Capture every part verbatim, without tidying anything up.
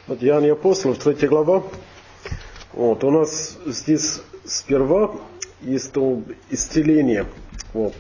Вот Деяния апостолов, третья глава. Вот, у нас здесь сперва есть исцеление вот,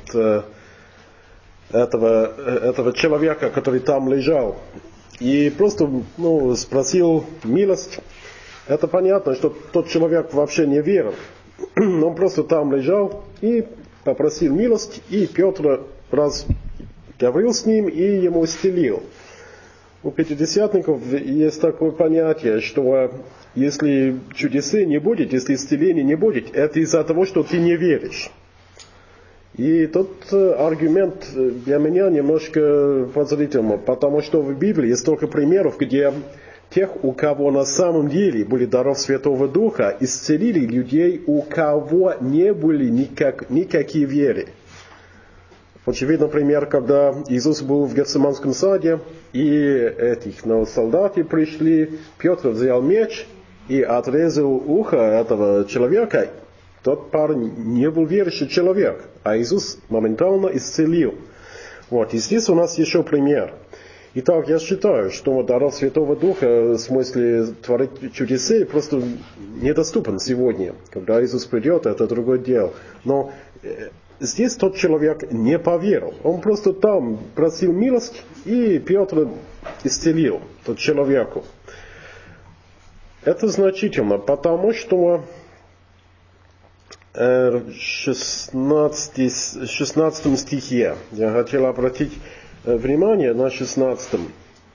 этого, этого человека, который там лежал. И просто ну, спросил милость. Это понятно, что тот человек вообще не верил. Он просто там лежал и попросил милость. И Петр раз говорил с ним и ему исцелил. У пятидесятников есть такое понятие, что если чудеса не будет, если исцеления не будет, это из-за того, что ты не веришь. И тот аргумент для меня немножко подозрительный, потому что в Библии есть столько примеров, где тех, у кого на самом деле были даров Святого Духа, исцелили людей, у кого не были никак, никакие веры. Очевидно, например, когда Иисус был в Гефсиманском саде, и этих ну, солдаты пришли, Петр взял меч и отрезал ухо этого человека. Тот парень не был верующий человек, а Иисус моментально исцелил. Вот, и здесь у нас еще пример. Итак, я считаю, что даров Святого Духа в смысле творить чудеса просто недоступен сегодня. Когда Иисус придет, это другое дело. Но здесь тот человек не поверил. Он просто там просил милость, и Петр исцелил тот человеку. Это значительно, потому что в шестнадцатом стихе, я хотел обратить внимание на шестнадцатом.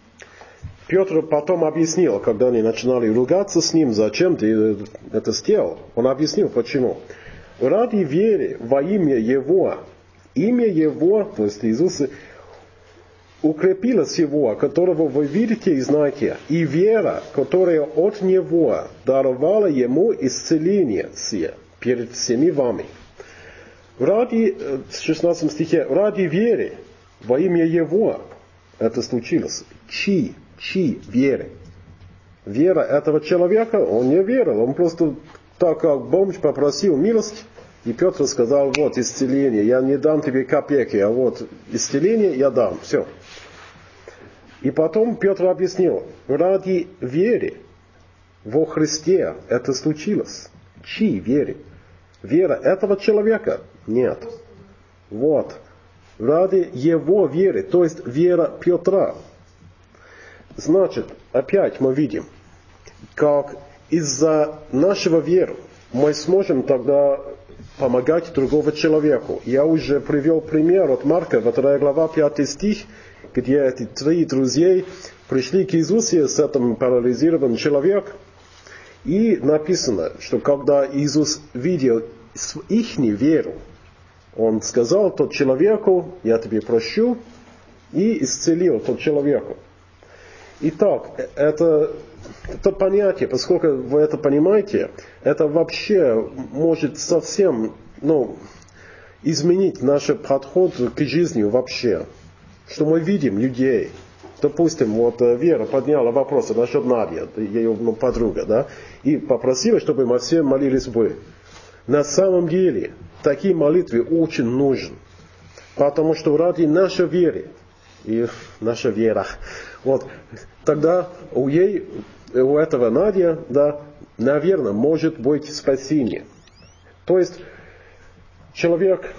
Петр потом объяснил, когда они начинали ругаться с ним, зачем ты это сделал. Он объяснил, почему. Ради веры во имя Его, имя Его, то есть Иисуса, укрепилось Его, которого вы видите и знаете, и вера, которая от Него даровала Ему исцеление сие перед всеми вами. Ради, в шестнадцатом стихе, ради веры во имя Его это случилось. Чьи, чьи веры? Вера этого человека, он не верил, он просто так как бомж попросил милость, и Петр сказал, вот исцеление, я не дам тебе копейки, а вот исцеление я дам, все. И потом Петр объяснил, ради веры во Христе это случилось. Чьи веры? Вера этого человека? Нет. Вот. Ради его веры, то есть вера Петра. Значит, опять мы видим, как из-за нашего веры мы сможем тогда помогать другому человеку. Я уже привел пример от Марка, вторая глава, пятый стих, где эти три друзей пришли к Иисусу с этим парализированным человеком. И написано, что когда Иисус видел их веру, Он сказал тот человеку, я тебе прощу, и исцелил тот человеку. Итак, это, это понятие, поскольку вы это понимаете, это вообще может совсем ну, изменить наш подход к жизни вообще. Что мы видим людей. Допустим, вот Вера подняла вопрос насчет Нади, ее ну, подруга, да, и попросила, чтобы мы все молились бы. На самом деле, такие молитвы очень нужны. Потому что ради нашей веры, и наша вера, вот, тогда у ей, у этого Надя, да, наверное, может быть спасение. То есть, человек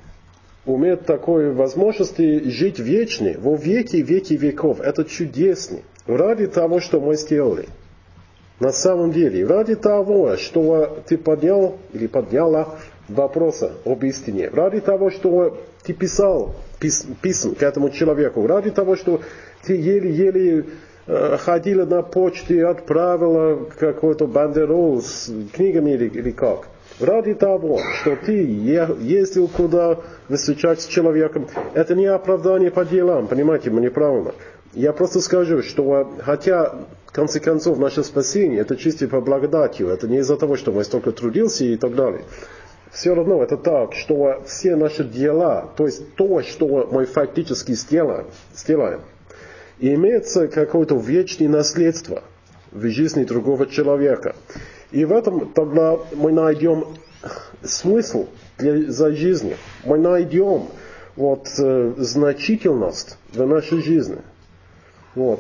имеет такой возможности жить вечно, во веки веки веков. Это чудесно. Ради того, что мы сделали. На самом деле, ради того, что ты поднял или подняла вопросы об истине. Ради того, что ты писал пис, писем к этому человеку. Ради того, что ты еле-еле э, ходила на почту и отправила какой-то бандерол с книгами или, или как. Ради того, что ты ездил куда встречать с человеком, это не оправдание по делам, понимаете, мне правильно. Я просто скажу, что хотя, в конце концов, наше спасение, это чисто по благодатью, это не из-за того, что мы столько трудился и так далее. Все равно это так, что все наши дела, то есть то, что мы фактически сделаем, сделаем имеется какое-то вечное наследство в жизни другого человека. И в этом тогда мы найдем смысл для, за жизнью. Мы найдем вот, э, значительность в нашей жизни. Вот.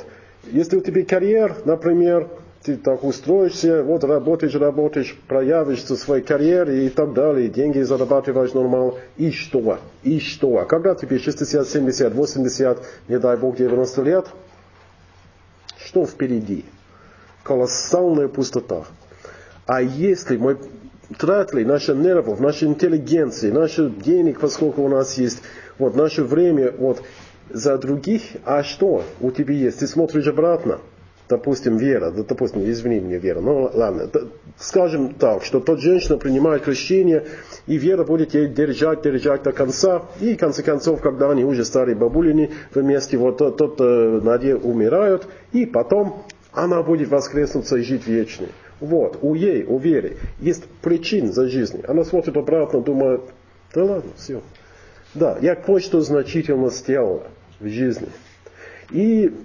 если у тебя карьер, например, ты так устроишься, вот работаешь, работаешь, проявишься в своей карьере и так далее, деньги зарабатываешь нормально, и что? И что? А когда тебе шестьдесят, семьдесят, восемьдесят, не дай бог девяносто лет, что впереди? Колоссальная пустота. А если мы тратили наши нервы, наши интеллигенции, наши денег, поскольку у нас есть, вот наше время вот за других, а что у тебя есть? Ты смотришь обратно. Допустим, вера, да, допустим, извини меня, вера, ну ладно, да, скажем так, что тот женщина принимает крещение, и вера будет ей держать, держать до конца, и в конце концов, когда они уже старые бабулины вместе, вот тот, тот э, Надя умирают, и потом она будет воскреснуться и жить вечно. Вот, у ей, у веры есть причина за жизнь. Она смотрит обратно, думает, да ладно, все. Да, я кое-что значительно сделала в жизни. И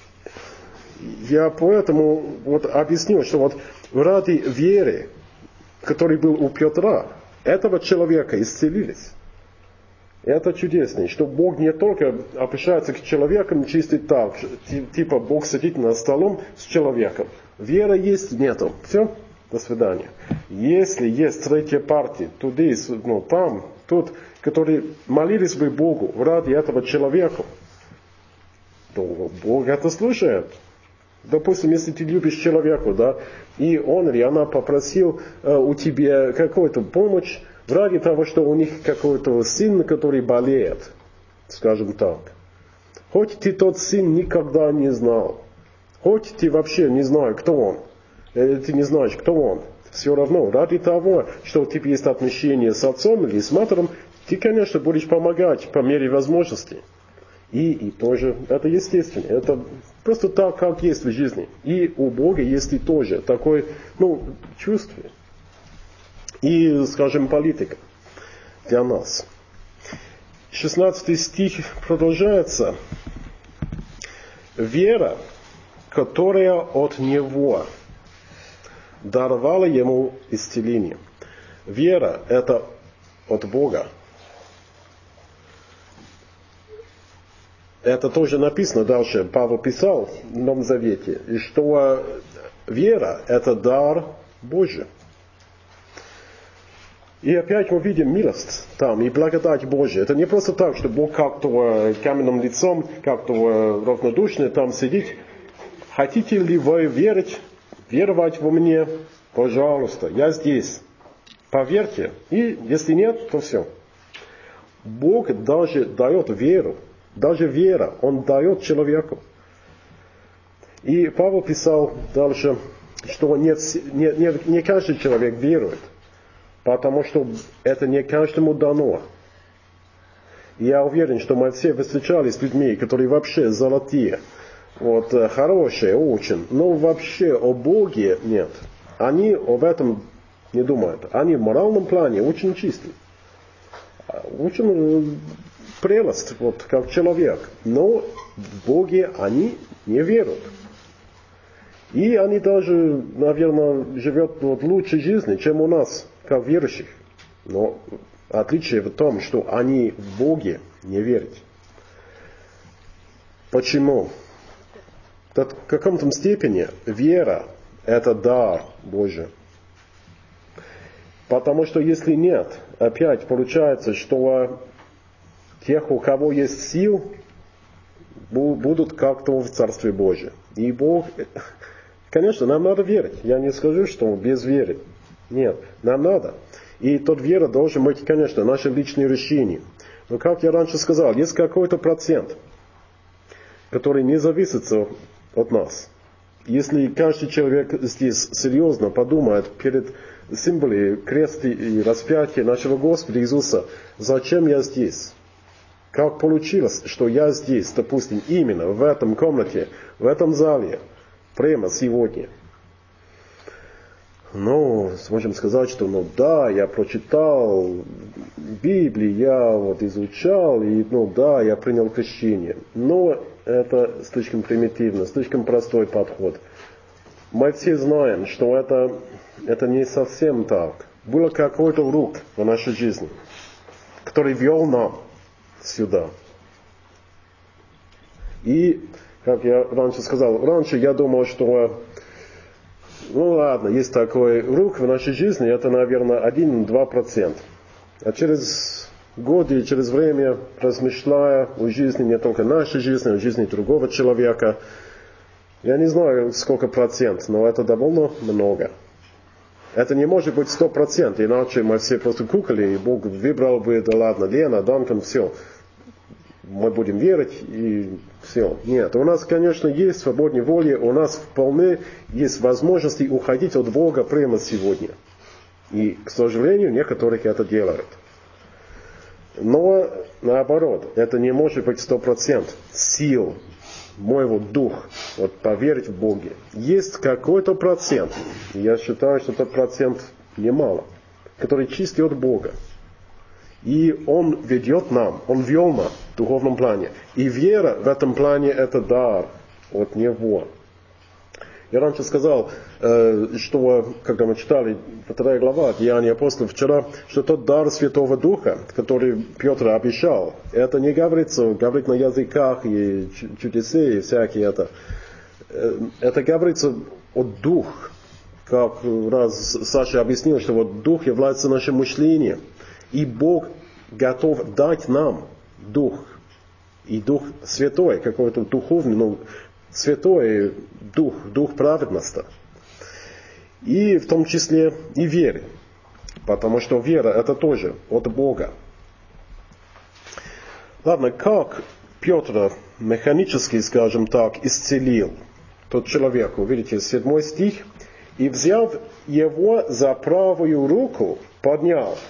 я поэтому вот объяснил, что вот ради веры, который был у Петра, этого человека исцелились. Это чудесно, что Бог не только обращается к человекам чисто так, типа Бог сидит над столом с человеком. Вера есть, нету. Все, до свидания. Если есть третья партия, туда, ну, там, тут, которые молились бы Богу ради этого человека, то Бог это слушает. Допустим, если ты любишь человека, да, и он или она попросил э, у тебя какую-то помощь ради того, что у них какой-то сын, который болеет, скажем так. Хоть ты тот сын никогда не знал, хоть ты вообще не знаешь, кто он, или ты не знаешь, кто он, все равно, ради того, что у тебя есть отношения с отцом или с матером, ты, конечно, будешь помогать по мере возможности. И, и тоже, это естественно, это просто так, как есть в жизни. И у Бога есть и тоже такое, ну, чувство. И, скажем, политика для нас. шестнадцатый стих продолжается. Вера, которая от Него даровала Ему исцеление. Вера – это от Бога. Это тоже написано дальше, Павел писал в Новом Завете, что вера – это дар Божий. И опять мы видим милость там и благодать Божия. Это не просто так, что Бог как-то каменным лицом, как-то равнодушно там сидит. Хотите ли вы верить, веровать во мне? Пожалуйста, я здесь. Поверьте. И если нет, то все. Бог даже дает веру. Даже вера, Он дает человеку. И Павел писал дальше, что нет, не, не, не каждый человек верует, потому что это не каждому дано. И я уверен, что мы все встречались с людьми, которые вообще золотые, вот, хорошие очень, но вообще о Боге нет. Они об этом не думают. Они в моральном плане очень чистые. Очень прелесть, вот как человек. Но в Боге они не веруют. И они даже, наверное, живут вот, лучшей жизнью, чем у нас, как верующих. Но отличие в том, что они в Боге не верят. Почему? В каком-то степени вера – это дар Божий. Потому что если нет, опять получается, что тех, у кого есть сил, будут как-то в Царстве Божьем. И Бог, конечно, нам надо верить. Я не скажу, что без веры. Нет, нам надо. И тот вера должен быть, конечно, наше личное решение. Но, как я раньше сказал, есть какой-то процент, который не зависит от нас. Если каждый человек здесь серьезно подумает перед символом креста и распятия нашего Господа Иисуса, зачем я здесь? Как получилось, что я здесь, допустим, именно в этом комнате, в этом зале, прямо сегодня? Ну, сможем сказать, что ну да, я прочитал Библию, я вот изучал, и ну да, я принял крещение. Но это слишком примитивно, слишком простой подход. Мы все знаем, что это, это не совсем так. Был какой-то рук в нашей жизни, который вел нам сюда. И как я раньше сказал, раньше я думал, что, ну ладно, есть такой рук в нашей жизни, это, наверное, один-два процента. А через годы, через время, размышляя о жизни, не только нашей жизни, о жизни другого человека, я не знаю, сколько процентов, но это довольно много. Это не может быть сто процентов, иначе мы все просто кукали, и Бог выбрал бы, да ладно, Лена, Данкан, все. Мы будем верить, и все. Нет, у нас, конечно, есть свободная воля, у нас вполне есть возможности уходить от Бога прямо сегодня. И, к сожалению, некоторые это делают. Но, наоборот, это не может быть сто процентов сил моего духа, вот поверить в Боге. Есть какой-то процент, я считаю, что этот процент немало, который чистый от Бога. И Он ведет нам, Он вел нас в духовном плане. И вера в этом плане это дар от Него. Я раньше сказал, что, когда мы читали вторая глава Деяния апостолов вчера, что тот дар Святого Духа, который Петр обещал, это не говорится, говорит на языках и чудеса и всякие это. Это говорится о Дух, как раз Саша объяснил, что вот Дух является нашим мышлением. И Бог готов дать нам Дух. И Дух Святой, какой-то духовный, ну, Святой Дух, Дух праведности. И в том числе и веры. Потому что вера это тоже от Бога. Ладно, как Петр механически, скажем так, исцелил тот человека? Видите, седьмой стих. И взяв его за правую руку, поднял.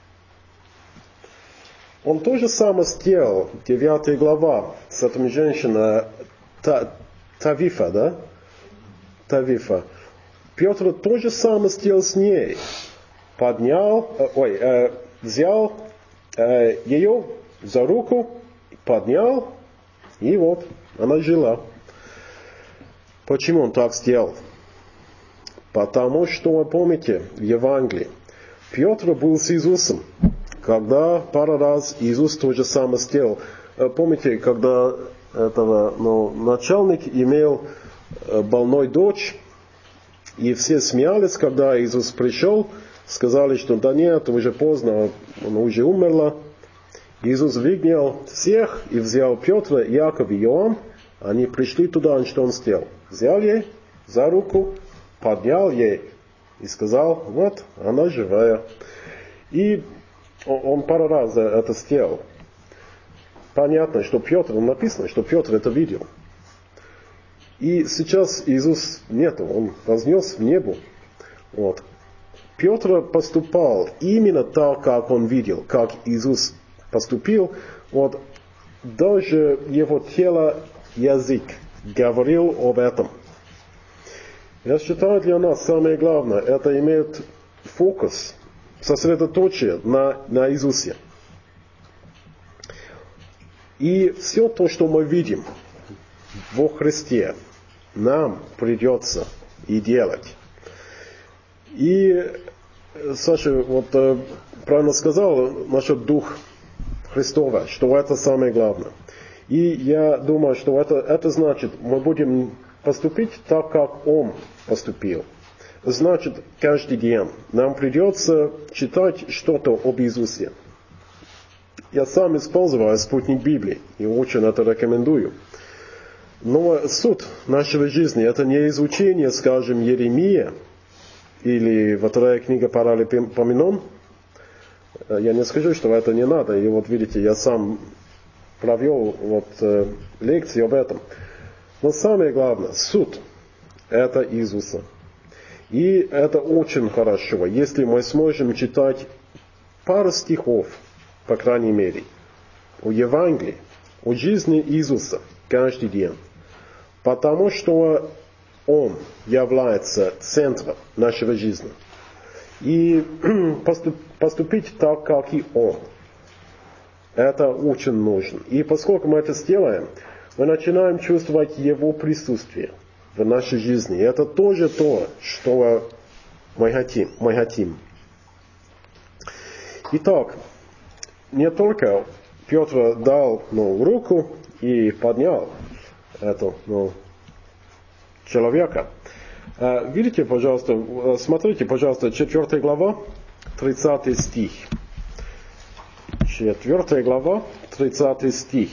Он то же самое сделал, девятая глава, с этой женщиной Та, Тавифа, да? Тавифа. Петр то же самое сделал с ней. Поднял, э, ой, э, взял э, ее за руку, поднял, и вот, она жила. Почему он так сделал? Потому что, помните, в Евангелии, Петр был с Иисусом. Когда пару раз Иисус то же самое сделал. Помните, когда этого, ну, начальник имел больной дочь, и все смеялись, когда Иисус пришел, сказали, что да нет, уже поздно, она уже умерла. Иисус выгнал всех и взял Петра, Яков и Иоанн. Они пришли туда, и что он сделал? Взял ей за руку, поднял ей и сказал, вот, она живая. И он пару раз это сделал. Понятно, что Петр, написано, что Петр это видел. И сейчас Иисус нету, он вознес в небо. Вот. Петр поступал именно так, как он видел, как Иисус поступил. Вот. Даже его тело, язык говорил об этом. Я считаю, для нас самое главное, это иметь фокус, сосредоточие на, на Иисусе. И все то, что мы видим во Христе, нам придется и делать. И Саша вот правильно сказал насчет Духа Христова, что это самое главное. И я думаю, что это, это значит, мы будем поступить так, как Он поступил. Значит, каждый день нам придется читать что-то об Иисусе. Я сам использую спутник Библии и очень это рекомендую. Но суть нашей жизни это не изучение, скажем, Еремия или вторая книга Паралипоменон. Я не скажу, что это не надо. И вот видите, я сам провел вот, э, лекции об этом. Но самое главное, суть это Иисуса. И это очень хорошо, если мы сможем читать пару стихов, по крайней мере, о Евангелии, о жизни Иисуса каждый день. Потому что Он является центром нашей жизни. И поступить так, как и Он. Это очень нужно. И поскольку мы это сделаем, мы начинаем чувствовать Его присутствие в нашей жизни. И это тоже то, что мы хотим. Мы хотим. Итак, не только Петр дал ну, руку и поднял этого ну, человека. Видите, пожалуйста, смотрите, пожалуйста, четвёртая глава, тридцатый стих. Четвёртая глава, тридцатый стих.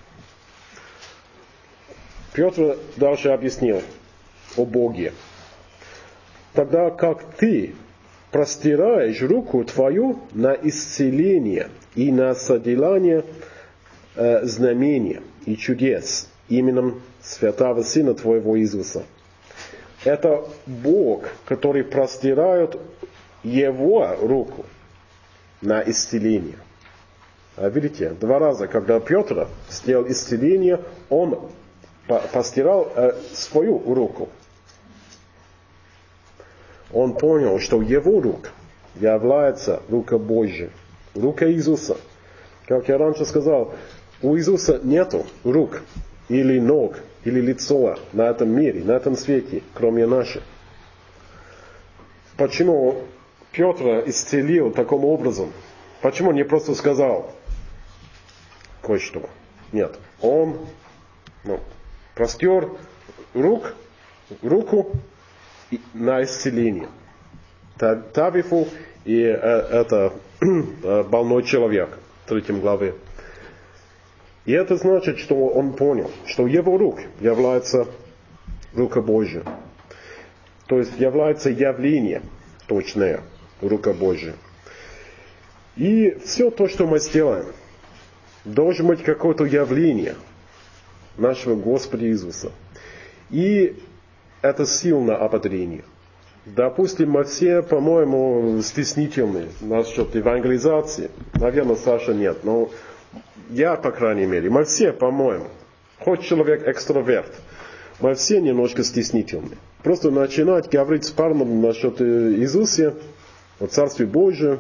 Петр дальше объяснил о Боге. Тогда как ты простираешь руку твою на исцеление и на соделание э, знамения и чудес именем Святого Сына Твоего Иисуса. Это Бог, который простирает Его руку на исцеление. А видите, два раза, когда Петр сделал исцеление, он постирал э, свою руку. Он понял, что его рук является рука Божья, рука Иисуса. Как я раньше сказал, у Иисуса нету рук или ног, или лица на этом мире, на этом свете, кроме наших. Почему Петр исцелил таким образом? Почему не просто сказал кое-что? Нет, он ну, простер рук, руку на исцеление. Тавифу и э, это э, больной человек в третьем главе. И это значит, что он понял, что его рук является рука Божья. То есть является явление точное рука Божья. И все то, что мы сделаем, должно быть какое-то явление нашего Господа Иисуса. И это сильное ободрение. Допустим, мы все, по-моему, стеснительны насчет евангелизации. Наверное, Саша нет, но я, по крайней мере, мы все, по-моему, хоть человек экстраверт, мы все немножко стеснительны. Просто начинать говорить с парнем насчет Иисуса, о Царстве Божьем,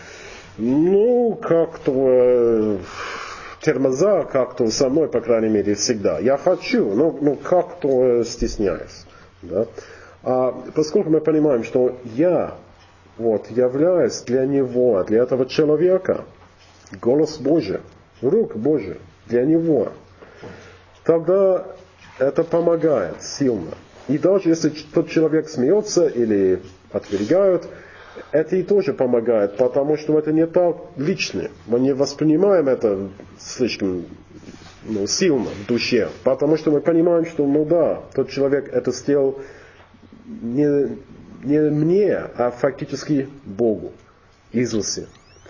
ну, как-то тормоза, как-то со мной, по крайней мере, всегда. Я хочу, но ну, как-то стесняюсь. Да? А поскольку мы понимаем, что я вот, являюсь для него, для этого человека, голос Божий, рук Божий для него, тогда это помогает сильно. И даже если тот человек смеется или отвергает, это и тоже помогает, потому что это не так лично. Мы не воспринимаем это слишком ну, сильно в душе, потому что мы понимаем, что ну да, тот человек это сделал не, не мне, а фактически Богу, Иисусе.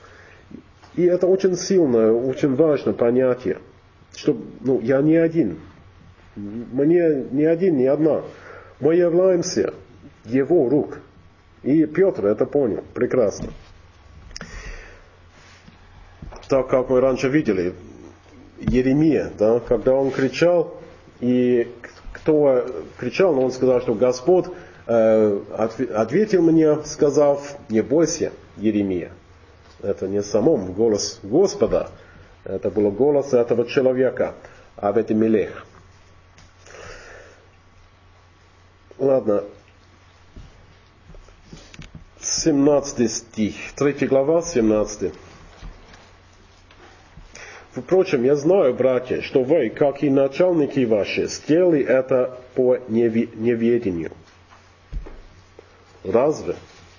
И это очень сильное, очень важное понятие, что ну, я не один, мы не, не один, не одна, мы являемся Его рук. И Петр это понял прекрасно. Так как мы раньше видели, Еремия, да, когда он кричал, и кто кричал, но он сказал, что Господь э, ответил мне, сказав, не бойся, Еремия. Это не самом голос Господа, это был голос этого человека, Авет-Мелех. Ладно. семнадцатый стих, третья глава, семнадцатый. Впрочем, я знаю, братья, что вы, как и начальники ваши, сделали это по неведению. Разве?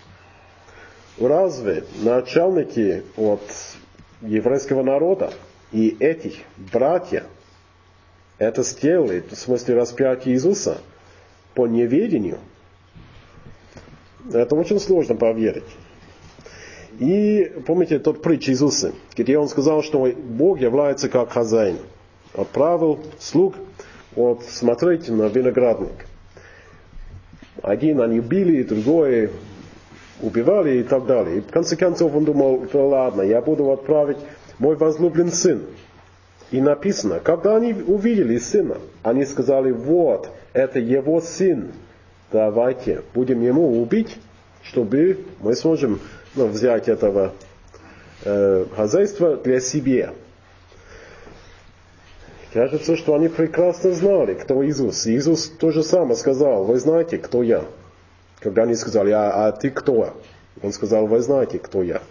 Разве начальники от еврейского народа и этих братья это сделали, в смысле распятия Иисуса, по неведению? Это очень сложно поверить. И помните тот притч Иисуса, где он сказал, что Бог является как хозяин. Отправил слуг, вот смотрите на виноградник. Один они убили, другой убивали и так далее. И в конце концов он думал, да ладно, я буду отправить мой возлюбленный сын. И написано, когда они увидели сына, они сказали, вот, это его сын. Давайте будем ему убить, чтобы мы сможем ну, взять этого э, хозяйства для себя. Кажется, что они прекрасно знали, кто Иисус. И Иисус то же самое сказал, вы знаете, кто я. Когда они сказали, а, а ты кто? Он сказал, вы знаете, кто я.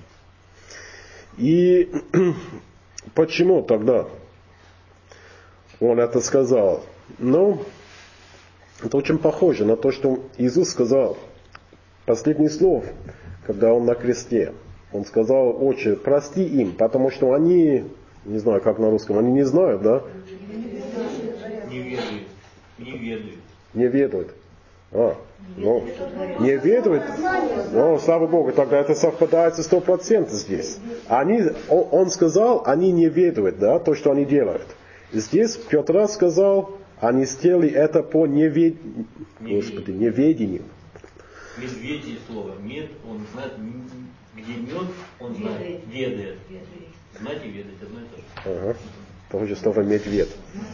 И почему тогда он это сказал? Ну, это очень похоже на то, что Иисус сказал. Последний слов, когда Он на кресте. Он сказал: «Отче, прости им, потому что они, не знаю, как на русском, они не знают, да?» Не ведают. Не ведают. Не ведают. А, ну, не ведают. Ну, слава Богу, тогда это совпадается сто процентов здесь. Они, он, он сказал, они не ведают, да, то, что они делают. Здесь Петр сказал, они сделали это по невед... Господи, неведению. Медведье слово. Мед, он знает, где мед, он знает, ведает. Знать и ведать одно и то же. Ага. Тоже слово медведь.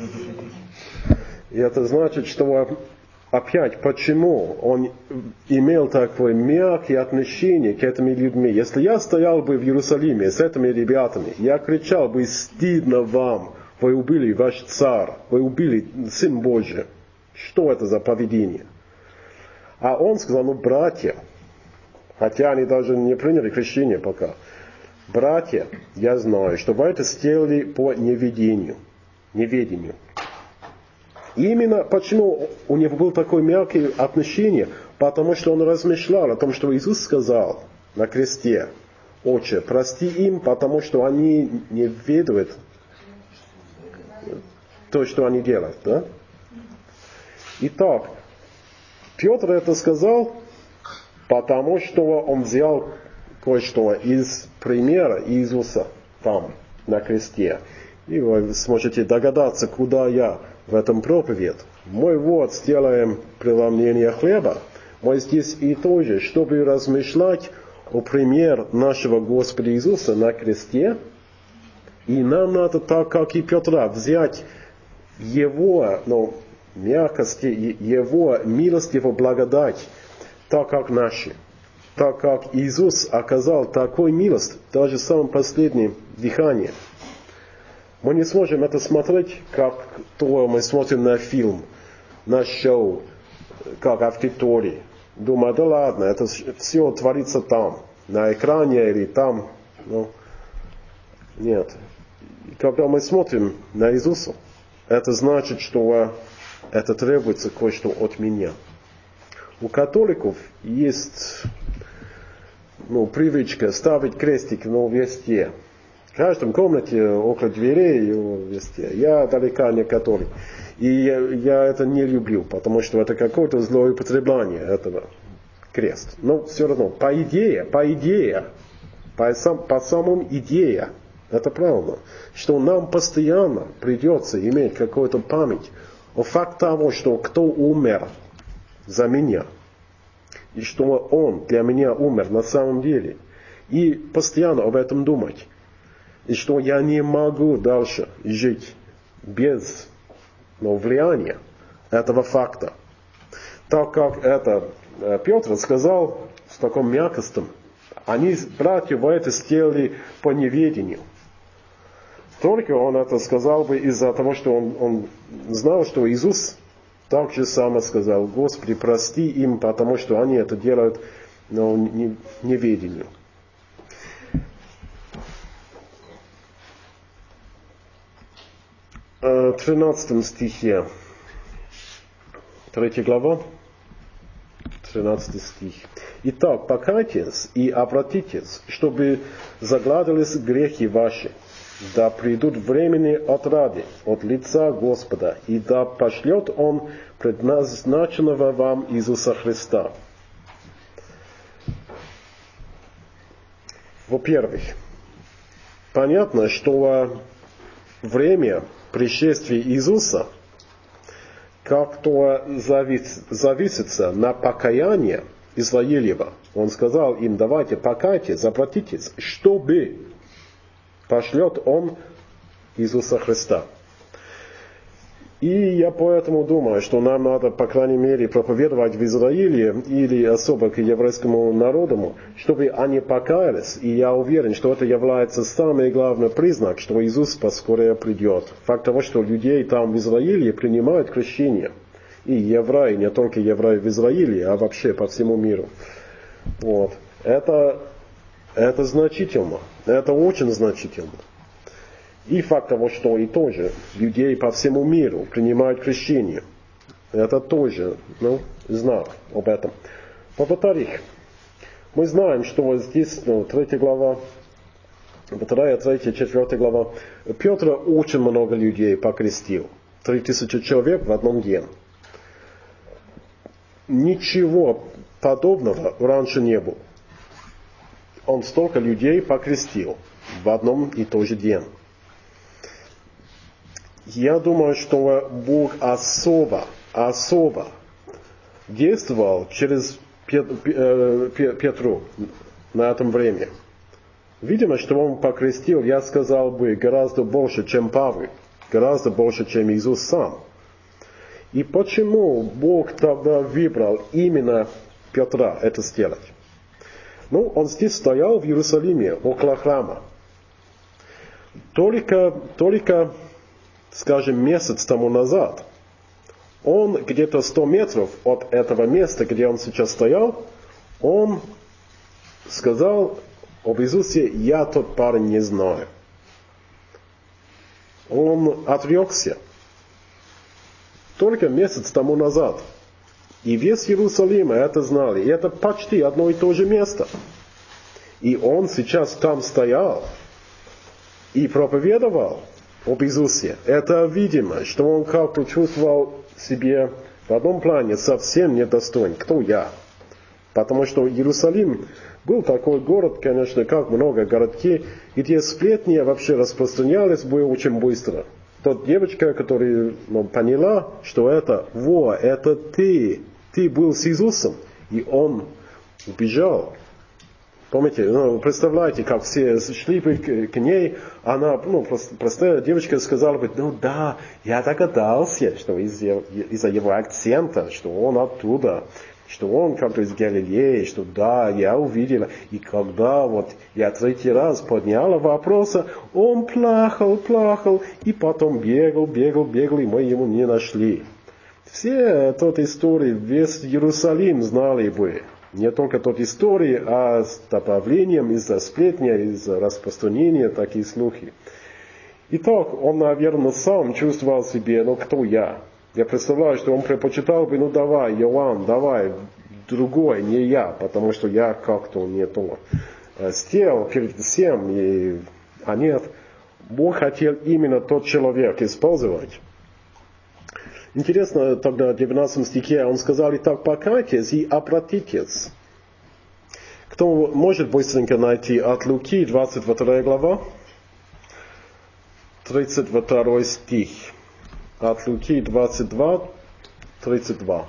И это значит, что опять, почему он имел такое мягкое отношение к этим людям. Если я стоял бы в Иерусалиме с этими ребятами, я кричал бы: «Стыдно вам, вы убили ваш царь, вы убили Сын Божий». Что это за поведение? А он сказал: ну, братья, хотя они даже не приняли крещение пока, братья, я знаю, что вы это сделали по неведению, неведению. Именно почему у него было такое мягкое отношение, потому что он размышлял о том, что Иисус сказал на кресте: «Отче, прости им, потому что они не ведают то, что они делают». Да? Итак, Петр это сказал, потому что он взял кое-что из примера Иисуса там, на кресте. И вы сможете догадаться, куда я в этом проповедь. Мы вот сделаем преломление хлеба. Мы здесь и тоже, чтобы размышлять о примере нашего Господа Иисуса на кресте. И нам надо, так как и Петра, взять Его, ну, мягкость, Его милость, Его благодать, так как наши. Так как Иисус оказал такую милость, даже в самом последнем дыхании. Мы не сможем это смотреть, как то мы смотрим на фильм, на шоу, как аудитории. Думаю, да ладно, это все творится там, на экране или там. Ну, нет. И когда мы смотрим на Иисуса, это значит, что это требуется кое-что от меня. У католиков есть, ну, привычка ставить крестик, ну, везде. В каждом комнате, около дверей, везде. Я далеко не католик. И я, я это не люблю, потому что это какое-то злоупотребление этого крест. Но все равно, по идее, по идее, по, сам, по самому идее, это правильно, что нам постоянно придется иметь какую-то память о факте того, что кто умер за меня, и что он для меня умер на самом деле, и постоянно об этом думать, и что я не могу дальше жить без, ну, влияния этого факта. Так как это Петр сказал с таким мягкостью, они, братья, вы это сделали по неведению. Только он это сказал бы из-за того, что он, он знал, что Иисус так же само сказал: «Господи, прости им, потому что они это делают, но не, неведению». В тринадцатом стихе, третья глава, тринадцатый стих. «Итак, покайтесь и обратитесь, чтобы загладились грехи ваши. Да придут времени отрады от лица Господа, и да пошлет Он предназначенного вам Иисуса Христа». Во-первых, понятно, что время пришествия Иисуса как-то завис, зависится на покаяние Израилева. Он сказал им: давайте покайтесь, обратитесь, чтобы пошлет Он Иисуса Христа. И я поэтому думаю, что нам надо, по крайней мере, проповедовать в Израиле или особо к еврейскому народу, чтобы они покаялись. И я уверен, что это является самый главный признак, что Иисус поскорее придет. Факт того, что людей там в Израиле принимают крещение. И евреи, не только евреи в Израиле, а вообще по всему миру. Вот. Это, это значительно. Это очень значительно. И факт того, что и тоже людей по всему миру принимают крещение. Это тоже, ну, знак об этом. Во-вторых, мы знаем, что здесь, ну, третья глава, вторая, третья, четвертая глава, Петр очень много людей покрестил. Три тысячи человек в одном день. Ничего подобного раньше не было. Он столько людей покрестил в одном и тот же день. Я думаю, что Бог особо, особо действовал через Петру на этом времени. Видимо, что он покрестил, я сказал бы, гораздо больше, чем Павел, гораздо больше, чем Иисус сам. И почему Бог тогда выбрал именно Петра это сделать? Ну, он здесь стоял в Иерусалиме, около храма. Только, только, скажем, месяц тому назад, он где-то сто метров от этого места, где он сейчас стоял, он сказал об Иисусе: «Я тот парень не знаю». Он отрекся. Только месяц тому назад. И весь Иерусалим это знали. И это почти одно и то же место. И он сейчас там стоял и проповедовал об Иисусе. Это видимо, что он как-то чувствовал себе в одном плане совсем недостоин. Кто я? Потому что Иерусалим был такой город, конечно, как много городки, где сплетни вообще распространялись бы очень быстро. Тот девочка, которая, ну, поняла, что это, во, это ты, ты был с Иисусом, и он убежал. Помните, ну, представляете, как все шли бы к, к ней, она, ну, просто, простая девочка сказала бы: ну да, я догадался, что из-за, из-за его акцента, что он оттуда, что он как-то из Галилеи, что да, я увидела. И когда вот я третий раз подняла вопрос, он плакал, плакал, и потом бегал, бегал, бегал, и мы его не нашли. Все тот истории, весь Иерусалим знали бы. Не только тот истории, а с добавлением из-за сплетня, из-за распространения такие слухи. Итак, он, наверное, сам чувствовал себе: ну кто я? Я представляю, что он предпочитал бы: ну давай, Иоанн, давай, другой, не я, потому что я как-то не то сделал перед всем. И... А нет, Бог хотел именно тот человек использовать. Интересно, тогда в девятнадцатом стихе он сказал: «Итак, покайтесь и обратитесь». Кто может быстренько найти от Луки, двадцать вторая глава, тридцать второй стих. От Луки двадцать два, тридцать два.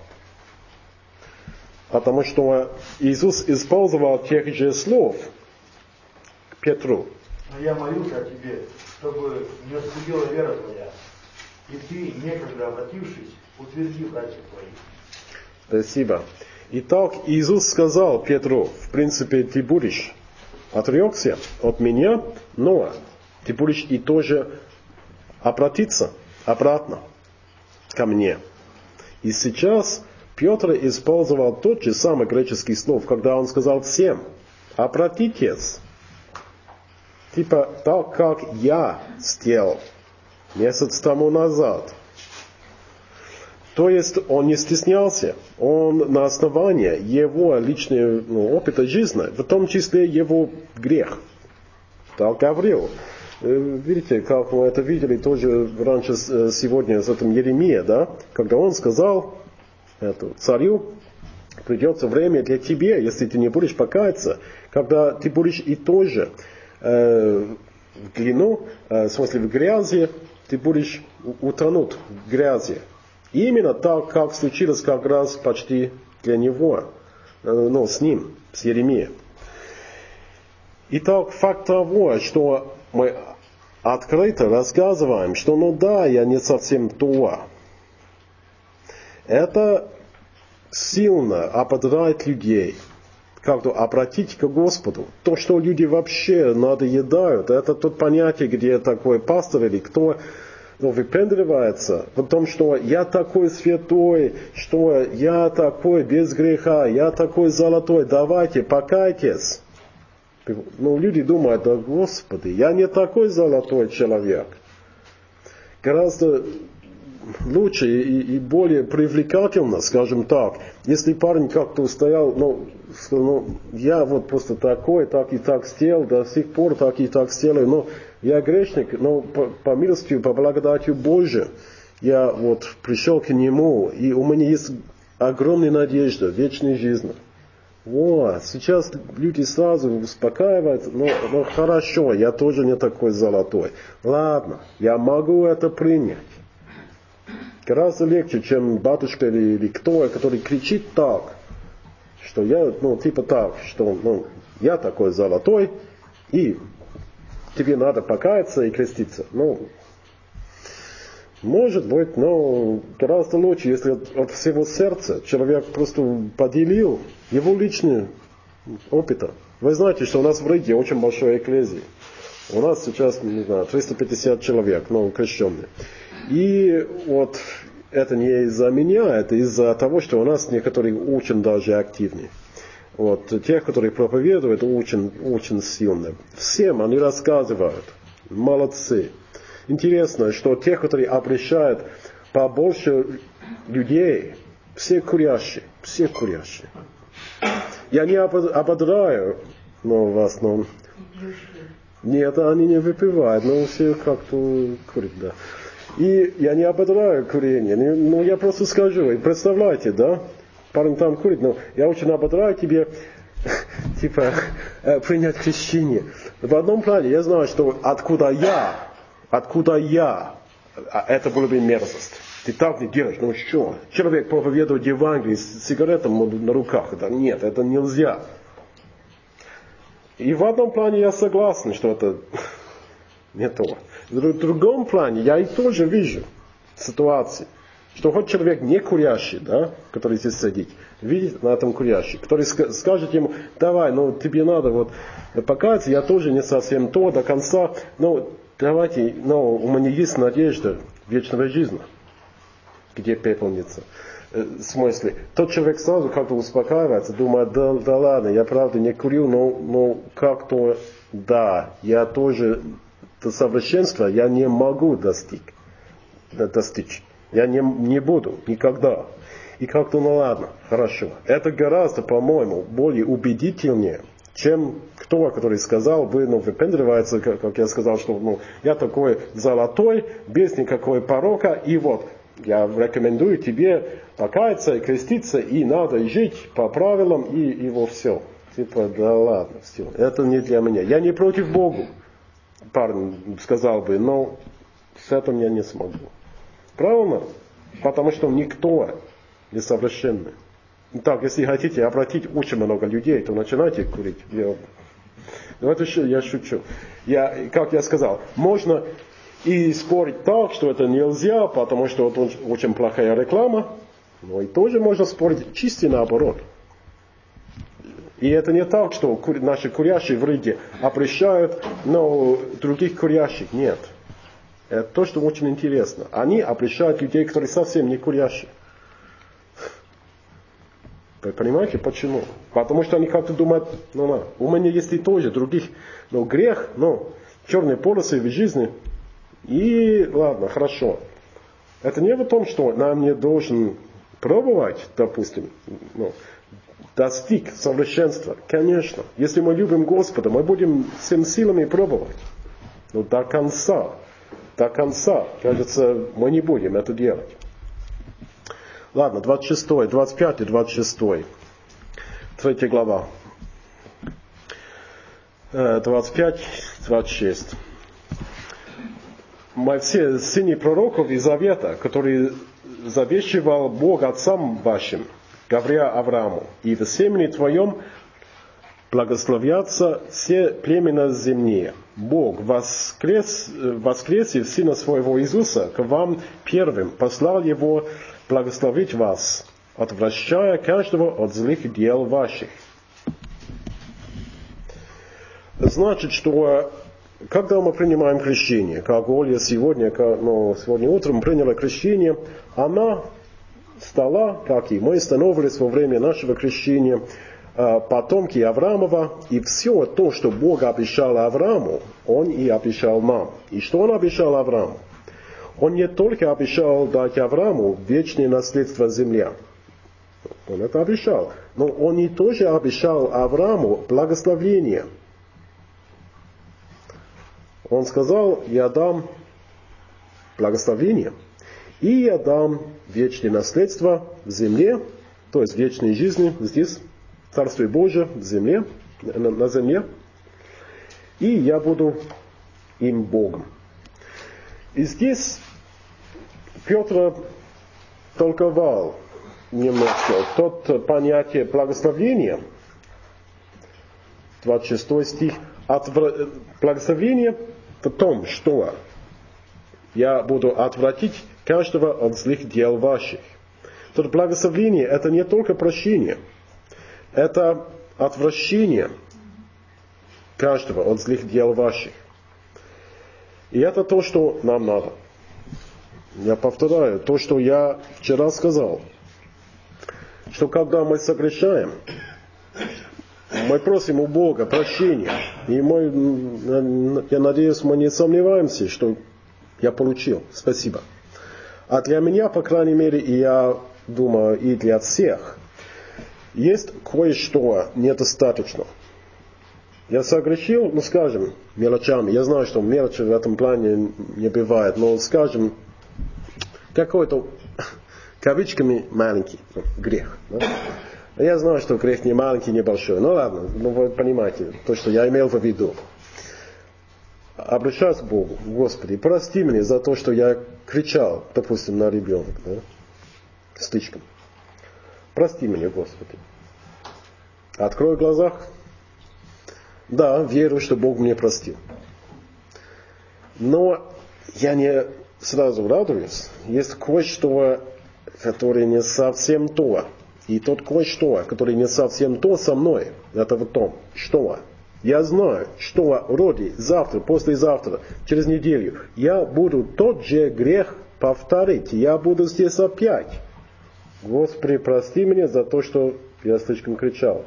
Потому что Иисус использовал тех же слов к Петру. Но я молюсь о тебе, чтобы не оскудела вера твоя, и ты, некогда обратившись, утверди братьев твоих. Спасибо. Итак, Иисус сказал Петру: в принципе, ты будешь отрекся от меня, но ты будешь и тоже обратиться обратно ко мне. И сейчас Петр использовал тот же самый греческий слов, когда он сказал всем: обратитесь. Типа так, как я сделал месяц тому назад. То есть он не стеснялся. Он на основании его личного, ну, опыта жизни, в том числе его грех, так говорил. Видите, как мы это видели тоже раньше сегодня с этим Еремия, да? Когда он сказал эту царю: придется время для тебя, если ты не будешь покаяться, когда ты будешь и тоже э, в глину, э, в смысле в грязи, ты будешь утонут в грязи. И именно так, как случилось как раз почти для него, э, ну, с ним, с Еремией. Итак, факт того, что мы открыто рассказываем, что ну да, я не совсем то. Это сильно ободряет людей, как-то обратить к Господу. То, что люди вообще надоедают, это тот понятие, где такой пастор или кто, ну, выпендривается в том, что я такой святой, что я такой без греха, я такой золотой, давайте, покайтесь. Ну, люди думают, да Господи, я не такой золотой человек. Гораздо лучше и, и более привлекательно, скажем так, если парень как-то стоял, ну, сказал, ну, я вот просто такой, так и так сделал, до сих пор так и так сделаю, но я грешник, но по, по милостью, по благодатью Божию, я вот пришел к Нему, и у меня есть огромная надежда, вечная жизнь. Вот, сейчас люди сразу успокаиваются, ну, ну хорошо, я тоже не такой золотой. Ладно, я могу это принять. Гораздо легче, чем батюшка или, или кто, который кричит так, что я, ну, типа так, что, ну, я такой золотой, и тебе надо покаяться и креститься. Ну, может быть, но гораздо лучше, если от, от всего сердца человек просто поделил его личный опыт. Вы знаете, что у нас в Риге очень большая экклезия. У нас сейчас, не знаю, триста пятьдесят человек, ну, крещенные. И вот это не из-за меня, это из-за того, что у нас некоторые очень даже активны. Вот, тех, которые проповедуют, очень, очень сильно. Всем они рассказывают. Молодцы. Интересно, что те, которые обращают побольше людей, все курящие, все курящие. Я не ободряю, но вас, но... Нет, они не выпивают, но все как-то курят, да. И я не ободряю курение, но я просто скажу, и представляете, да, парень там курит, но я очень ободряю тебе, типа, принять крещение. В одном плане я знаю, что откуда я, откуда я, это было бы мерзость. Ты так не делаешь, ну что? Человек проповедует Евангелие с сигаретом на руках. Это, нет, это нельзя. И в одном плане я согласен, что это не то. В другом плане я и тоже вижу ситуации, что хоть человек не курящий, да, который здесь сидит, видит на этом курящий, который скажет ему, давай, ну тебе надо вот покаяться, я тоже не совсем то до конца, но давайте, но у меня есть надежда вечной жизни, где пепельница. В смысле, тот человек сразу как-то успокаивается, думает, да, да ладно, я правда не курил, но, но как-то, да, я тоже до совершенства я не могу достиг, достичь. Я не, не буду никогда. И как-то, ну ладно, хорошо. Это гораздо, по-моему, более убедительнее, чем кто, который сказал, вы, ну, выпендривается, как, как я сказал, что, ну, я такой золотой, без никакой порока, и вот, я рекомендую тебе покаяться и креститься, и надо жить по правилам, и, и вот все. Типа, да ладно, все. Это не для меня. Я не против Бога, парень сказал бы, но с этим я не смогу. Правильно? Потому что никто не совершенный. Итак, если хотите обратить очень много людей, то начинайте курить. Я, ну, это я шучу. Я, как я сказал, можно и спорить так, что это нельзя, потому что это очень плохая реклама, но и тоже можно спорить чисто наоборот. И это не так, что наши курящие в Риге обращают, но других курящих нет. Это то, что очень интересно. Они обращают людей, которые совсем не курящие. Вы понимаете, почему? Потому что они как-то думают, ну, ну у меня есть и тоже других, но грех, ну, черные полосы в жизни. И ладно, хорошо. Это не в том, что нам не должен пробовать, допустим, ну, достиг совершенства. Конечно, если мы любим Господа, мы будем всем силами пробовать. Но до конца, до конца, кажется, мы не будем это делать. Ладно, двадцать шестой, двадцать пятый, двадцать шестой. Третья глава. двадцать пять, двадцать шесть. Мы все сыны пророков из Завета, которые завещевал Бог отцам вашим, говоря Аврааму, и в семени твоем благословятся все племена земные. Бог, воскрес, воскресив Сына Своего Иисуса, к вам первым послал Его благословить вас, отвращая каждого от злых дел ваших. Значит, что когда мы принимаем крещение, как Оля сегодня, ну, сегодня утром приняла крещение, она стала, как и мы становились во время нашего крещения, потомки Авраамова, и все то, что Бог обещал Аврааму, Он и обещал нам. И что Он обещал Аврааму? Он не только обещал дать Аврааму вечное наследство земли. Он это обещал. Но Он и тоже обещал Аврааму благословение. Он сказал, я дам благословение, и я дам вечное наследство в земле, то есть вечной жизни здесь, Царствие Божие в земле, на, на земле, и я буду им Богом. И здесь Петр толковал немножко тот понятие благословения, двадцать шестой стих, отвра... благословение в том, что я буду отвратить каждого от злых дел ваших. Тут благословение это не только прощение, это отвращение каждого от злых дел ваших. И это то, что нам надо. Я повторяю, то, что я вчера сказал, что когда мы согрешаем, мы просим у Бога прощения. И мы, я надеюсь, мы не сомневаемся, что я получил. Спасибо. А для меня, по крайней мере, и я думаю, и для всех, есть кое-что недостаточно. Я согрешил, ну скажем, мелочами. Я знаю, что мелочи в этом плане не бывает, но скажем, какой-то, кавычками, маленький ну, грех. Да? Я знаю, что грех не маленький, не большой. Ну ладно, ну вы понимаете, то, что я имел в виду. Обращаюсь к Богу, Господи, прости меня за то, что я кричал, допустим, на ребенка, да? Слишком. Прости меня, Господи. Открой глаза. Да, верю, что Бог мне простил. Но я не сразу радуюсь. Есть кое-что, которое не совсем то. И тот кое-что, который не совсем то со мной, это в том, что я знаю, что вроде завтра, послезавтра, через неделю, я буду тот же грех повторить. Я буду здесь опять. Господи, прости меня за то, что я слишком кричал.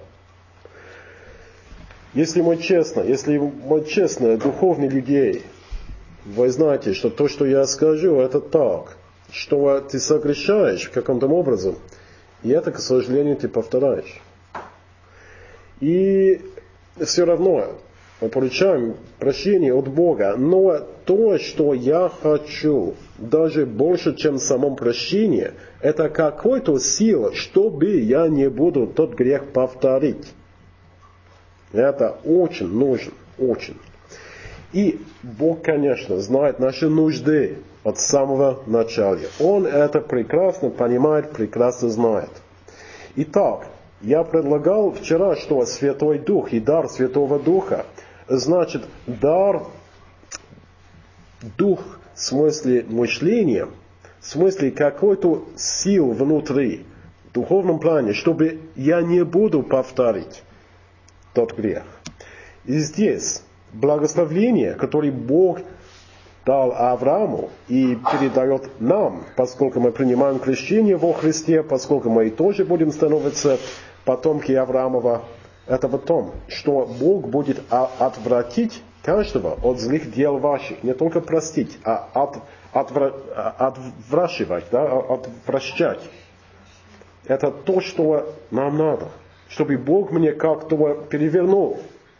Если мы честно, если мы честно, духовные людей, вы знаете, что то, что я скажу, это так, что ты согрешаешь каким-то образом, и это, к сожалению, ты повторяешь. И все равно мы получаем прощение от Бога, но то, что я хочу, даже больше, чем само прощение, это какой-то сила, чтобы я не буду тот грех повторить. Это очень нужно, очень. И Бог, конечно, знает наши нужды от самого начала. Он это прекрасно понимает, прекрасно знает. Итак, я предлагал вчера, что Святой Дух и дар Святого Духа, значит, дар, дух в смысле мышления, в смысле какой-то сил внутри, в духовном плане, чтобы я не буду повторить тот грех. И здесь благословение, которое Бог дал Аврааму и передает нам, поскольку мы принимаем крещение во Христе, поскольку мы тоже будем становиться потомки Авраамова, это в том, что Бог будет отвратить каждого от злых дел ваших. Не только простить, а от, отвра, отвращивать, да, отвращать. Это то, что нам надо. Чтобы Бог мне как-то перевернул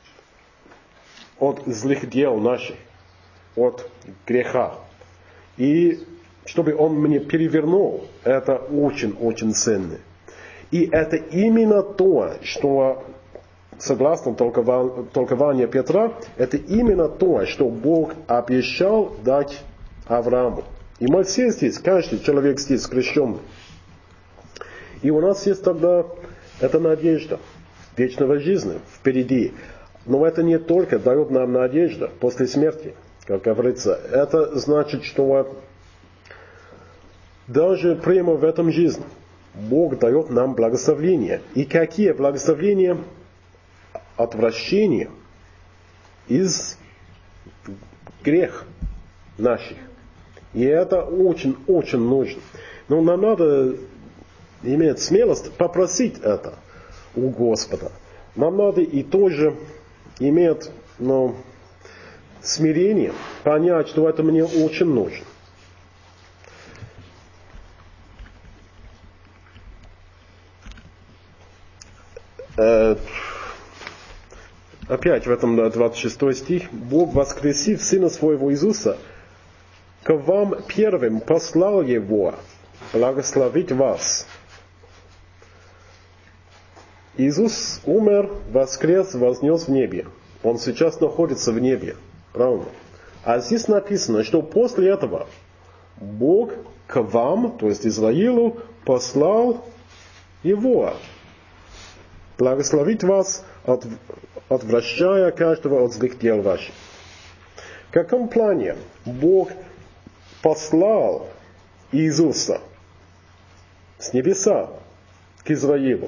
от злых дел наших, от греха. И чтобы Он мне перевернул, это очень-очень ценно. И это именно то, что, согласно толкованию Петра, это именно то, что Бог обещал дать Аврааму. И мы все здесь, каждый человек здесь крещенный. И у нас есть тогда эта надежда вечного жизни впереди. Но это не только дает нам надежда после смерти, как говорится. Это значит, что даже прямо в этом жизни Бог дает нам благословения. И какие благословения? Отвращение из грех наших. И это очень-очень нужно. Но нам надо иметь смелость попросить это у Господа. Нам надо и тоже иметь, ну, смирение, понять, что это мне очень нужно. Э, опять в этом двадцать шестой стих. Бог, воскресив Сына Своего Иисуса, к вам первым послал Его благословить вас. Иисус умер, воскрес, вознес в небе. Он сейчас находится в небе. Правильно? А здесь написано, что после этого Бог к вам, то есть Израилу, послал Его. Благословить вас, от, отвращая каждого от злых дел ваших. В каком плане Бог послал Иисуса с небеса к Израилу?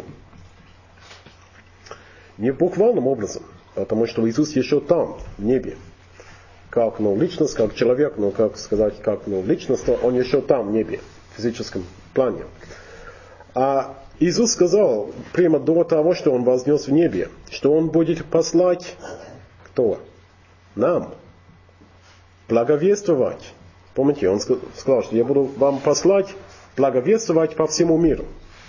Не буквальным образом, потому что Иисус еще там, в небе. Как, ну, личность, как человек, ну, как сказать, как, ну, личность, он еще там, в небе, в физическом плане. А Иисус сказал, прямо до того, что Он вознес в небе, что Он будет послать, кто? Нам. Благовествовать. Помните, Он сказал, что я буду вам послать, благовествовать по всему миру.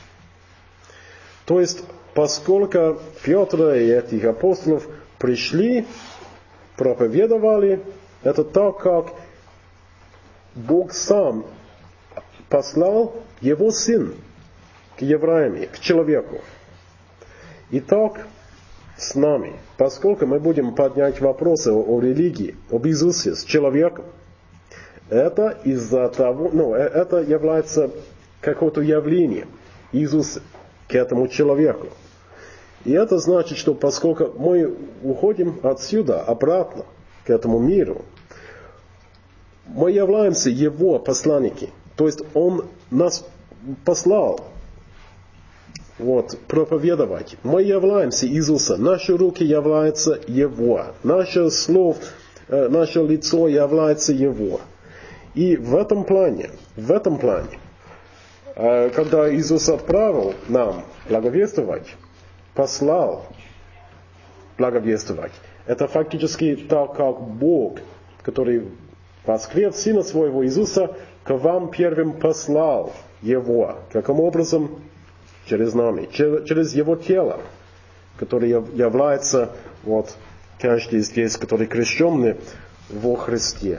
То есть, поскольку Петр и этих апостолов пришли, проповедовали, это так, как Бог сам послал Его Сын к евреям, к человеку. И так с нами, поскольку мы будем поднять вопросы о, о религии, об Иисусе с человеком, это из-за того, ну, это является какое-то явление Иисуса к этому человеку. И это значит, что поскольку мы уходим отсюда обратно к этому миру, мы являемся Его посланники. То есть Он нас послал вот, проповедовать. Мы являемся Иисуса. Наши руки являются Его. Наше слово, наше лицо является Его. И в этом плане, в этом плане, когда Иисус отправил нам благовествовать, послал благовествовать, это фактически так, как Бог, который воскрес Сына Своего Иисуса, к вам первым послал Его. Каким образом? Через нами, через Его тело, которое является, вот, каждый здесь, который крещенный во Христе.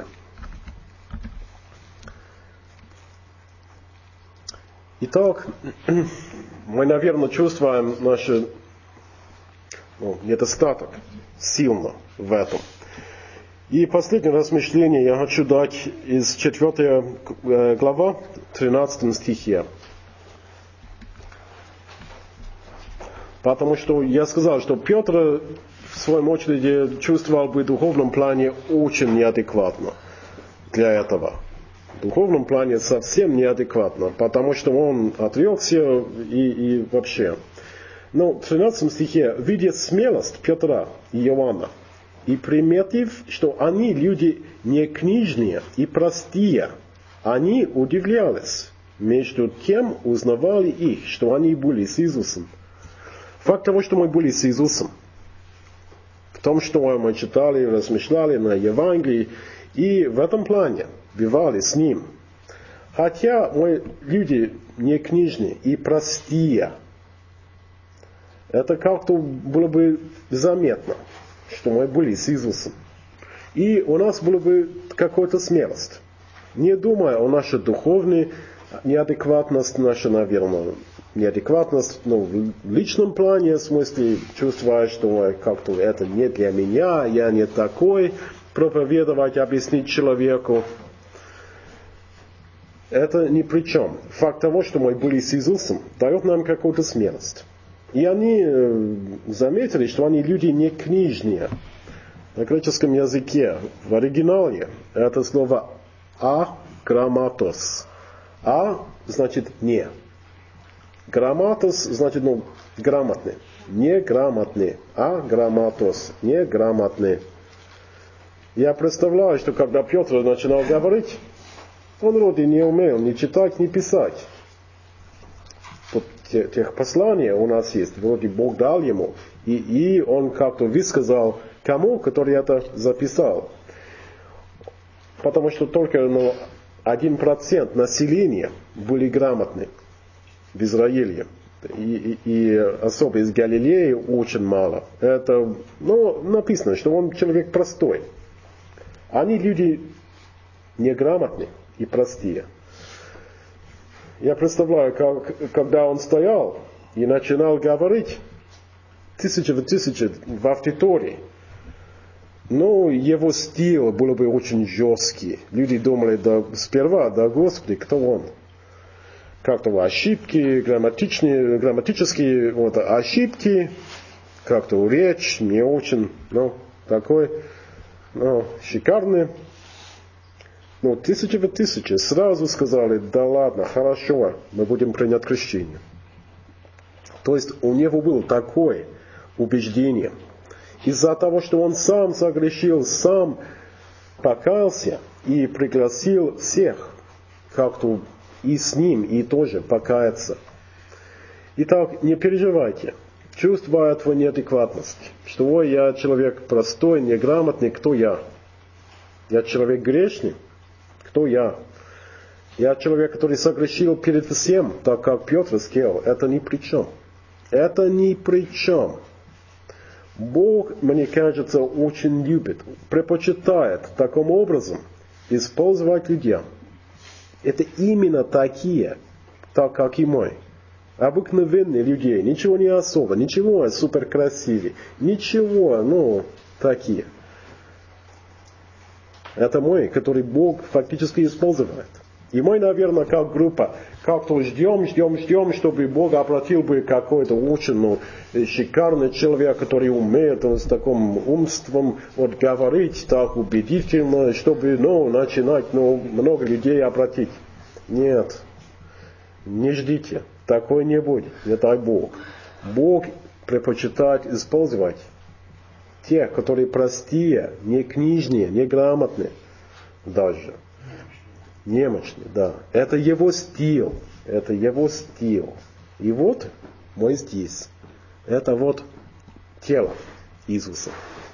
Итак, мы, наверное, чувствуем наш, ну, недостаток сильно в этом. И последнее размышление я хочу дать из четвёртой главы, тринадцатом стихе. Потому что я сказал, что Петр в своем очереди чувствовал бы в духовном плане очень неадекватно для этого. В духовном плане совсем неадекватно, потому что он отрекся и, и вообще. Но в тринадцатом стихе, видя смелость Петра и Иоанна, и приметив, что они люди не книжные и простые, они удивлялись, между тем узнавали их, что они были с Иисусом. Факт того, что мы были с Иисусом, в том, что мы читали, размышляли на Евангелии, и в этом плане бывали с Ним. Хотя мы люди не книжные и простые, это как-то было бы заметно, что мы были с Иисусом. И у нас была бы какая-то смелость. Не думая о нашей духовной неадекватности, наша, наверное, неадекватность, ну, в личном плане, в смысле, чувствуя, что как-то это не для меня, я не такой, проповедовать, объяснить человеку. Это ни при чем. Факт того, что мы были с Иисусом, дает нам какую-то смелость. И они заметили, что они люди не книжные. На греческом языке, в оригинале, это слово «аграмматос». «А» значит «не». «Грамматос» значит, ну, грамотный. Неграмотный. «Аграмматос». Неграмотный. Я представляю, что когда Петр начинал говорить, он вроде не умел ни читать, ни писать. вот те, тех посланий у нас есть, вроде Бог дал ему, и, и он как-то высказал кому, который это записал. Потому что только ну, один процент населения были грамотны в Израиле. И, и, и особо из Галилеи очень мало. Это, ну, написано, что он человек простой. Они люди неграмотные и простые. Я представляю, как, когда он стоял и начинал говорить тысячи в тысячи в аудитории, ну, его стиль был бы очень жесткий. Люди думали, да, сперва, да, Господи, кто он? Как-то ошибки, грамматичные, грамматические вот, ошибки, как-то речь не очень, ну, такой, ну, шикарный. Ну, тысячи в тысячи сразу сказали, да ладно, хорошо, мы будем принять крещение. То есть у него было такое убеждение. Из-за того, что он сам согрешил, сам покаялся и пригласил всех как-то и с ним, и тоже покаяться. Итак, не переживайте. Чувство этого неадекватности. Что ой, я человек простой, неграмотный, кто я? Я человек грешный? Кто я? Я человек, который согрешил перед всем, так как Петр сказал. Это ни при чем. Это ни при чем. Бог, мне кажется, очень любит, предпочитает таким образом использовать людей. Это именно такие, так как и мы. Обыкновенные люди, ничего не особо, ничего супер красивые, ничего, ну, такие. Это мы, который Бог фактически использует. И мы, наверное, как группа, как-то ждем, ждем, ждем, чтобы Бог обратил бы какой-то очень ну, шикарный человек, который умеет с таким умством вот, говорить так убедительно, чтобы ну, начинать ну, много людей обратить. Нет, не ждите, такое не будет, не дай Бог. Бог предпочитает использовать тех, которые простые, не книжные, не грамотные даже. Немощный, да. Это его стиль. Это его стиль. И вот мы здесь. Это вот тело Иисуса.